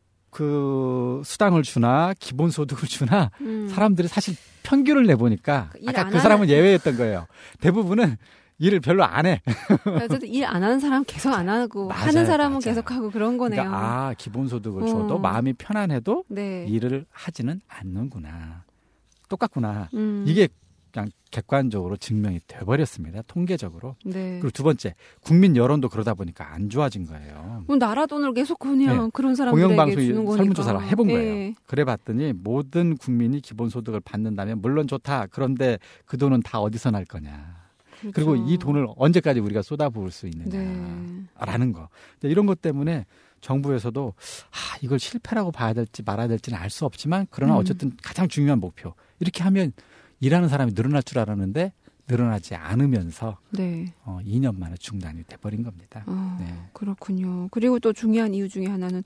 그 수당을 주나 기본소득을 주나 음. 사람들이 사실 평균을 내보니까 일 아까 안 그 사람은 하는- 예외였던 거예요. 대부분은 일을 별로 안 해. 어쨌든 일 안 하는 사람 계속 안 하고 맞아요, 하는 사람은 맞아요. 계속 하고 그런 거네요. 그러니까 아 기본소득을 어. 줘도 마음이 편안해도 네. 일을 하지는 않는구나. 똑같구나. 음. 이게 그냥 객관적으로 증명이 돼버렸습니다. 통계적으로. 네. 그리고 두 번째, 국민 여론도 그러다 보니까 안 좋아진 거예요. 뭐 나라 돈을 계속 그냥 네. 그런 사람들에게 공영방송이 주는 거니까. 설문조사를 해본 거예요. 네. 그래 봤더니 모든 국민이 기본소득을 받는다면 물론 좋다. 그런데 그 돈은 다 어디서 날 거냐. 그렇죠. 그리고 이 돈을 언제까지 우리가 쏟아부을 수 있느냐라는 네. 거. 근데 이런 것 때문에 정부에서도 아, 이걸 실패라고 봐야 될지 말아야 될지는 알 수 없지만 그러나 음. 어쨌든 가장 중요한 목표. 이렇게 하면 일하는 사람이 늘어날 줄 알았는데 늘어나지 않으면서 네. 어, 이 년 만에 중단이 돼버린 겁니다. 어, 네. 그렇군요. 그리고 또 중요한 이유 중에 하나는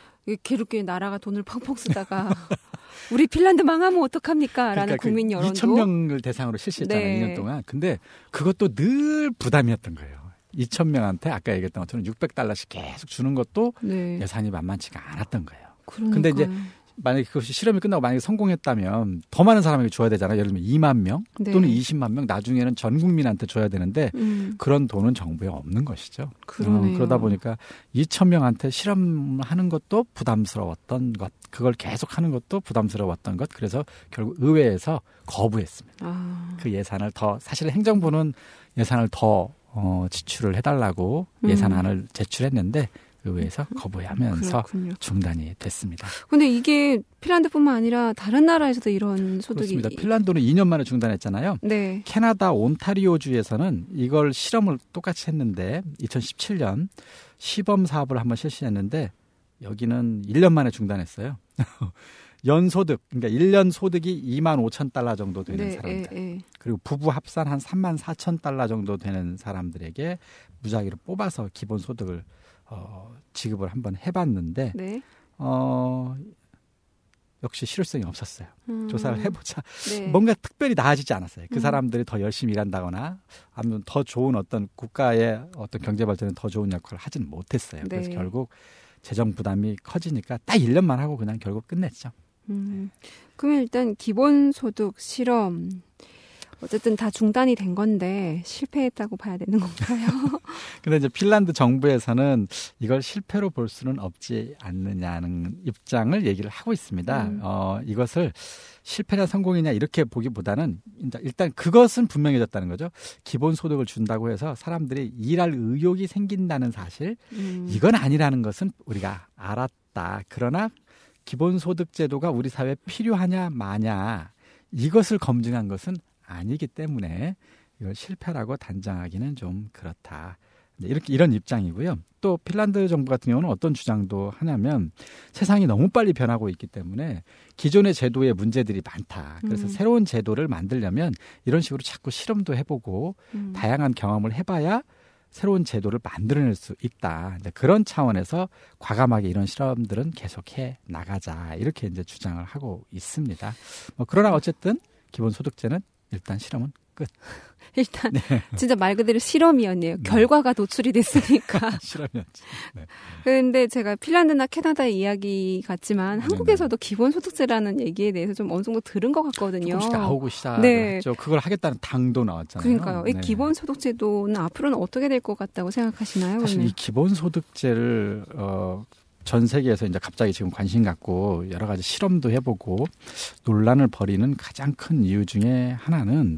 이렇게 나라가 돈을 펑펑 쓰다가 우리 핀란드 망하면 어떡합니까? 라는 그러니까 국민 그 여론도. 이천 명을 대상으로 실시했잖아요. 네. 이 년 동안. 근데 그것도 늘 부담이었던 거예요. 이천 명한테 아까 얘기했던 것처럼 육백 달러씩 계속 주는 것도 네. 예산이 만만치가 않았던 거예요. 그러니까요. 근데 이제 만약에 그것이 실험이 끝나고 만약에 성공했다면 더 많은 사람에게 줘야 되잖아요. 예를 들면 이만 명 네. 또는 이십만 명 나중에는 전 국민한테 줘야 되는데 음, 그런 돈은 정부에 없는 것이죠. 그러네요. 어, 그러다 보니까 이천 명한테 실험하는 것도 부담스러웠던 것, 그걸 계속하는 것도 부담스러웠던 것. 그래서 결국 의회에서 거부했습니다. 아, 그 예산을 더 사실 행정부는 예산을 더 어, 지출을 해달라고 음. 예산안을 제출했는데 의회에서 거부하면서 그렇군요. 중단이 됐습니다. 근데 이게 핀란드뿐만 아니라 다른 나라에서도 이런 소득이 그렇습니다. 핀란드는 이 년 만에 중단했잖아요. 네. 캐나다 온타리오주에서는 이걸 실험을 똑같이 했는데 이천십칠 년 시범 사업을 한번 실시했는데 여기는 일 년 만에 중단했어요. 연소득, 그러니까 일 년 소득이 이만 오천 달러 정도 되는 네, 사람들. 에, 에. 그리고 부부 합산 한 삼만 사천 달러 정도 되는 사람들에게 무작위로 뽑아서 기본소득을 어, 지급을 한번 해봤는데 네. 어, 역시 실효성이 없었어요. 음. 조사를 해보자. 네. 뭔가 특별히 나아지지 않았어요. 그 음. 사람들이 더 열심히 일한다거나 아니면 더 좋은 어떤 국가의 어떤 경제 발전에 더 좋은 역할을 하지는 못했어요. 그래서 네. 결국 재정 부담이 커지니까 딱 일 년만 하고 그냥 결국 끝냈죠. 음. 그러면 일단 기본소득 실험 어쨌든 다 중단이 된 건데 실패했다고 봐야 되는 건가요? 근데 이제 핀란드 정부에서는 이걸 실패로 볼 수는 없지 않느냐는 입장을 얘기를 하고 있습니다. 음. 어, 이것을 실패냐 성공이냐 이렇게 보기보다는 일단 그것은 분명해졌다는 거죠. 기본소득을 준다고 해서 사람들이 일할 의욕이 생긴다는 사실, 음. 이건 아니라는 것은 우리가 알았다. 그러나 기본소득 제도가 우리 사회에 필요하냐 마냐 이것을 검증한 것은 아니기 때문에 이걸 실패라고 단정하기는 좀 그렇다. 이렇게 이런 입장이고요. 또 핀란드 정부 같은 경우는 어떤 주장도 하냐면 세상이 너무 빨리 변하고 있기 때문에 기존의 제도에 문제들이 많다. 그래서 음. 새로운 제도를 만들려면 이런 식으로 자꾸 실험도 해보고 음. 다양한 경험을 해봐야 새로운 제도를 만들어낼 수 있다. 그런 차원에서 과감하게 이런 실험들은 계속해 나가자. 이렇게 이제 주장을 하고 있습니다. 뭐 그러나 어쨌든 기본소득제는 일단 실험은 끝. 일단 네. 진짜 말 그대로 실험이었네요. 네. 결과가 도출이 됐으니까. 실험이었지. 네. 그런데 제가 핀란드나 캐나다의 이야기 같지만 한국에서도 기본소득제라는 얘기에 대해서 좀 어느 정도 들은 것 같거든요. 조금씩 나오고 시작을 네. 했죠. 그걸 하겠다는 당도 나왔잖아요. 그러니까요. 이 네. 기본소득제도는 앞으로는 어떻게 될 것 같다고 생각하시나요? 사실 그러면? 이 기본소득제를 어, 전 세계에서 이제 갑자기 지금 관심 갖고 여러 가지 실험도 해보고 논란을 벌이는 가장 큰 이유 중에 하나는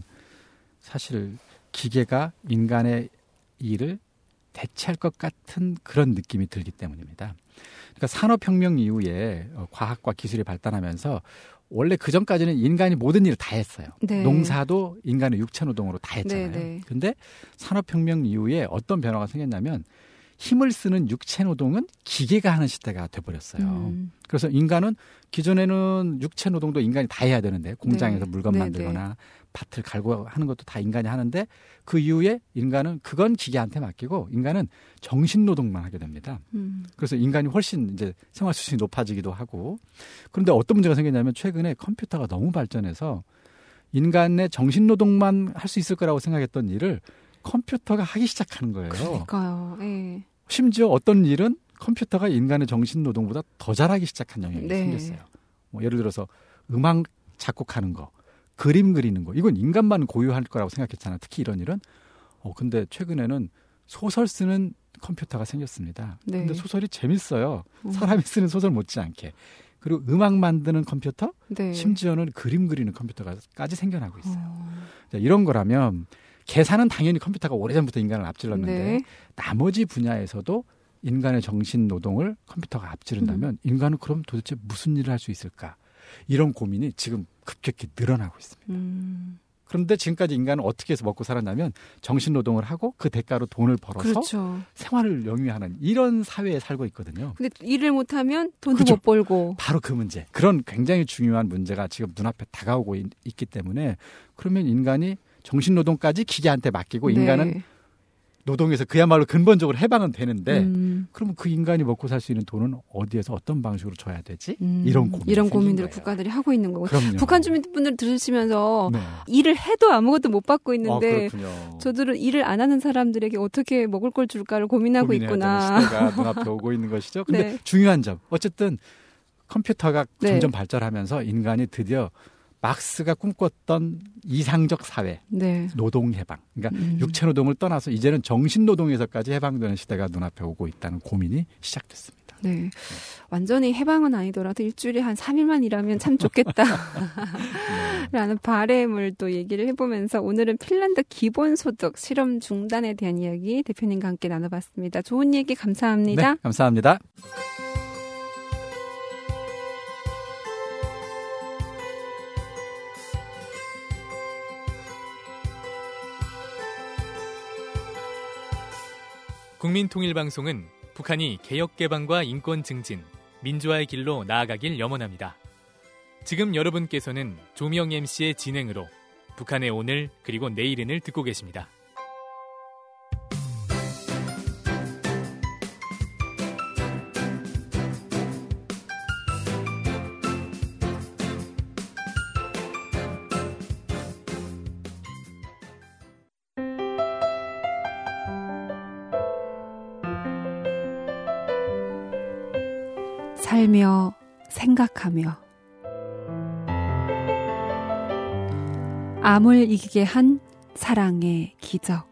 사실 기계가 인간의 일을 대체할 것 같은 그런 느낌이 들기 때문입니다. 그러니까 산업혁명 이후에 과학과 기술이 발달하면서 원래 그 전까지는 인간이 모든 일을 다 했어요. 네. 농사도 인간의 육체노동으로 다 했잖아요. 네, 네. 근데 산업혁명 이후에 어떤 변화가 생겼냐면 힘을 쓰는 육체노동은 기계가 하는 시대가 돼버렸어요. 음. 그래서 인간은 기존에는 육체노동도 인간이 다 해야 되는데 공장에서 네. 물건 네, 만들거나 네. 밭을 갈고 하는 것도 다 인간이 하는데 그 이후에 인간은 그건 기계한테 맡기고 인간은 정신노동만 하게 됩니다. 음. 그래서 인간이 훨씬 이제 생활 수준이 높아지기도 하고 그런데 어떤 문제가 생겼냐면 최근에 컴퓨터가 너무 발전해서 인간의 정신노동만 할 수 있을 거라고 생각했던 일을 컴퓨터가 하기 시작하는 거예요. 그러니까요. 예. 심지어 어떤 일은 컴퓨터가 인간의 정신노동보다 더 잘하기 시작한 영역이 네. 생겼어요. 뭐 예를 들어서 음악 작곡하는 거, 그림 그리는 거, 이건 인간만 고유할 거라고 생각했잖아요. 특히 이런 일은. 어, 근데 최근에는 소설 쓰는 컴퓨터가 생겼습니다. 네. 근데 소설이 재밌어요. 음. 사람이 쓰는 소설 못지않게. 그리고 음악 만드는 컴퓨터, 네. 심지어는 그림 그리는 컴퓨터까지 생겨나고 있어요. 어. 자, 이런 거라면 계산은 당연히 컴퓨터가 오래전부터 인간을 앞질렀는데 네. 나머지 분야에서도 인간의 정신 노동을 컴퓨터가 앞지른다면 음. 인간은 그럼 도대체 무슨 일을 할 수 있을까? 이런 고민이 지금 급격히 늘어나고 있습니다. 음. 그런데 지금까지 인간은 어떻게 해서 먹고 살았냐면 정신 노동을 하고 그 대가로 돈을 벌어서 그렇죠. 생활을 영위하는 이런 사회에 살고 있거든요. 근데 일을 못하면 돈도 그죠. 못 벌고. 바로 그 문제. 그런 굉장히 중요한 문제가 지금 눈앞에 다가오고 있, 있기 때문에 그러면 인간이 정신노동까지 기계한테 맡기고 네. 인간은 노동에서 그야말로 근본적으로 해방은 되는데 음. 그러면 그 인간이 먹고 살 수 있는 돈은 어디에서 어떤 방식으로 줘야 되지? 음. 이런 고민이 이런 생긴 고민들을 거예요. 국가들이 하고 있는 거고. 그럼요. 북한 주민분들 들으시면서 네. 일을 해도 아무것도 못 받고 아, 있는데 그렇군요. 저들은 일을 안 하는 사람들에게 어떻게 먹을 걸 줄까를 고민하고 고민해야 있구나. 되는 시대가 눈앞에 오고 있는 것이죠. 근데 네. 중요한 점, 어쨌든 컴퓨터가 네. 점점 발전하면서 인간이 드디어 막스가 꿈꿨던 이상적 사회, 네. 노동 해방. 그러니까 음. 육체 노동을 떠나서 이제는 정신 노동에서까지 해방되는 시대가 눈앞에 오고 있다는 고민이 시작됐습니다. 네. 완전히 해방은 아니더라도 일주일에 한 삼 일만 일하면 참 좋겠다. 라는 바람을 또 얘기를 해보면서 오늘은 핀란드 기본소득 실험 중단에 대한 이야기 대표님과 함께 나눠봤습니다. 좋은 얘기 감사합니다. 네, 감사합니다. 국민통일방송은 북한이 개혁개방과 인권 증진, 민주화의 길로 나아가길 염원합니다. 지금 여러분께서는 조미영 엠씨의 진행으로 북한의 오늘 그리고 내일은을 듣고 계십니다. 살며 생각하며 암을 이기게 한 사랑의 기적.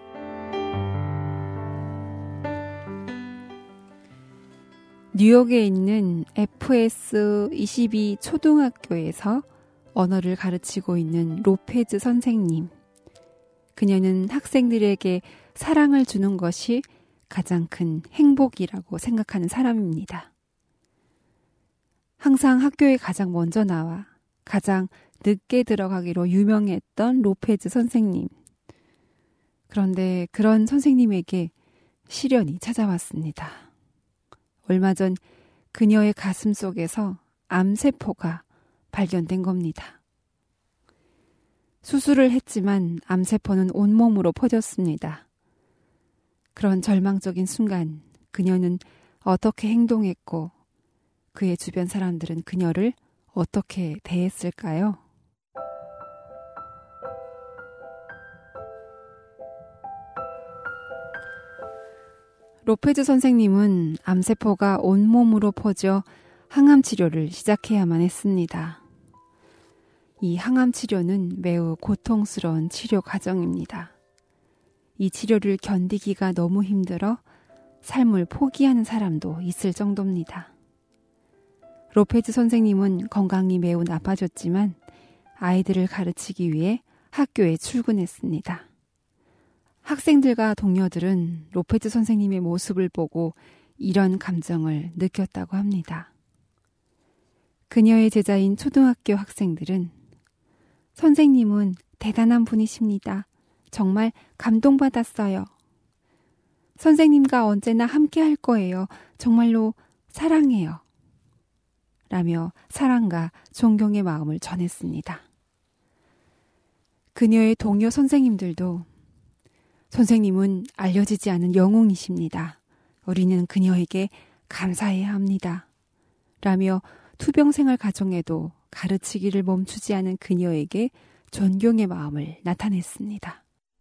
뉴욕에 있는 에프에스 이십이 초등학교에서 언어를 가르치고 있는 로페즈 선생님. 그녀는 학생들에게 사랑을 주는 것이 가장 큰 행복이라고 생각하는 사람입니다. 항상 학교에 가장 먼저 나와 가장 늦게 들어가기로 유명했던 로페즈 선생님. 그런데 그런 선생님에게 시련이 찾아왔습니다. 얼마 전 그녀의 가슴 속에서 암세포가 발견된 겁니다. 수술을 했지만 암세포는 온몸으로 퍼졌습니다. 그런 절망적인 순간 그녀는 어떻게 행동했고 그의 주변 사람들은 그녀를 어떻게 대했을까요? 로페즈 선생님은 암세포가 온몸으로 퍼져 항암 치료를 시작해야만 했습니다. 이 항암 치료는 매우 고통스러운 치료 과정입니다. 이 치료를 견디기가 너무 힘들어 삶을 포기하는 사람도 있을 정도입니다. 로페즈 선생님은 건강이 매우 나빠졌지만 아이들을 가르치기 위해 학교에 출근했습니다. 학생들과 동료들은 로페즈 선생님의 모습을 보고 이런 감정을 느꼈다고 합니다. 그녀의 제자인 초등학교 학생들은 선생님은 대단한 분이십니다. 정말 감동받았어요. 선생님과 언제나 함께 할 거예요. 정말로 사랑해요. 라며 사랑과 존경의 마음을 전했습니다. 그녀의 동료 선생님들도 선생님은 알려지지 않은 영웅이십니다. 우리는 그녀에게 감사해야 합니다. 라며 투병생활 가정에도 가르치기를 멈추지 않은 그녀에게 존경의 마음을 나타냈습니다.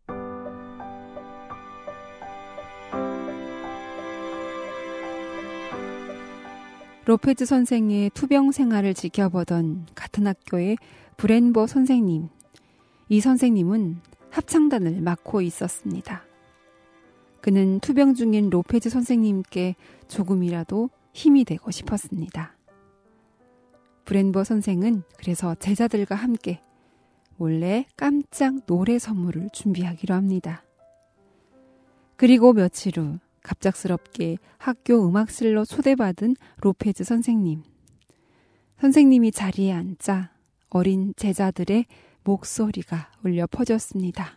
로페즈 선생의 투병 생활을 지켜보던 같은 학교의 브랜버 선생님. 이 선생님은 합창단을 맡고 있었습니다. 그는 투병 중인 로페즈 선생님께 조금이라도 힘이 되고 싶었습니다. 브랜버 선생은 그래서 제자들과 함께 몰래 깜짝 노래 선물을 준비하기로 합니다. 그리고 며칠 후 갑작스럽게 학교 음악실로 초대받은 로페즈 선생님. 선생님이 자리에 앉자 어린 제자들의 목소리가 울려 퍼졌습니다.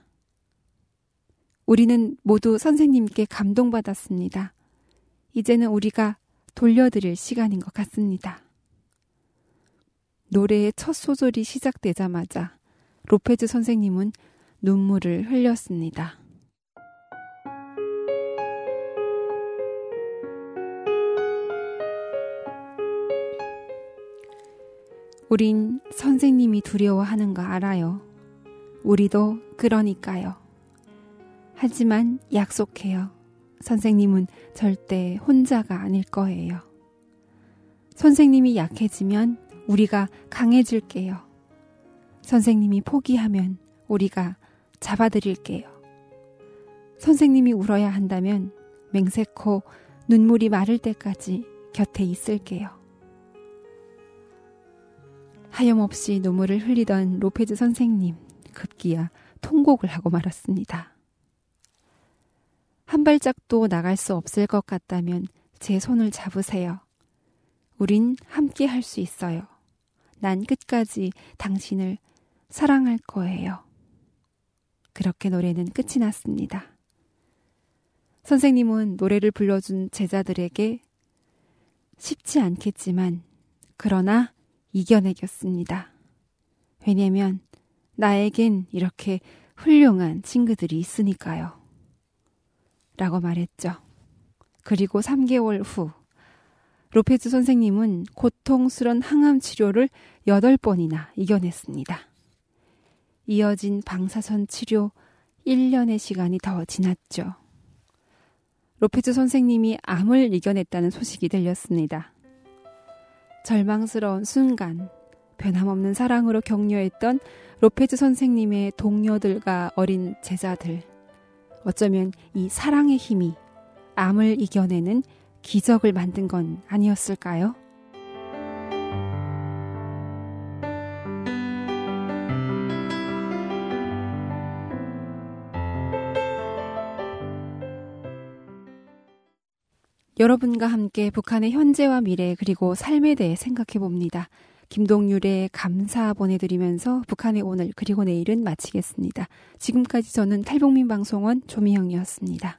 우리는 모두 선생님께 감동받았습니다. 이제는 우리가 돌려드릴 시간인 것 같습니다. 노래의 첫 소절이 시작되자마자 로페즈 선생님은 눈물을 흘렸습니다. 우린 선생님이 두려워하는 거 알아요. 우리도 그러니까요. 하지만 약속해요. 선생님은 절대 혼자가 아닐 거예요. 선생님이 약해지면 우리가 강해질게요. 선생님이 포기하면 우리가 잡아드릴게요. 선생님이 울어야 한다면 맹세코 눈물이 마를 때까지 곁에 있을게요. 하염없이 눈물을 흘리던 로페즈 선생님, 급기야 통곡을 하고 말았습니다. 한 발짝도 나갈 수 없을 것 같다면 제 손을 잡으세요. 우린 함께 할 수 있어요. 난 끝까지 당신을 사랑할 거예요. 그렇게 노래는 끝이 났습니다. 선생님은 노래를 불러준 제자들에게 쉽지 않겠지만 그러나 이겨내겠습니다. 왜냐면 나에겐 이렇게 훌륭한 친구들이 있으니까요. 라고 말했죠. 그리고 삼 개월 후 로페즈 선생님은 고통스런 항암 치료를 여덟 번이나 이겨냈습니다. 이어진 방사선 치료 일 년의 시간이 더 지났죠. 로페즈 선생님이 암을 이겨냈다는 소식이 들렸습니다. 절망스러운 순간, 변함없는 사랑으로 격려했던 로페즈 선생님의 동료들과 어린 제자들. 어쩌면 이 사랑의 힘이 암을 이겨내는 기적을 만든 건 아니었을까요? 여러분과 함께 북한의 현재와 미래 그리고 삶에 대해 생각해 봅니다. 김동률의 감사 보내드리면서 북한의 오늘 그리고 내일은 마치겠습니다. 지금까지 저는 탈북민 방송원 조미영이었습니다.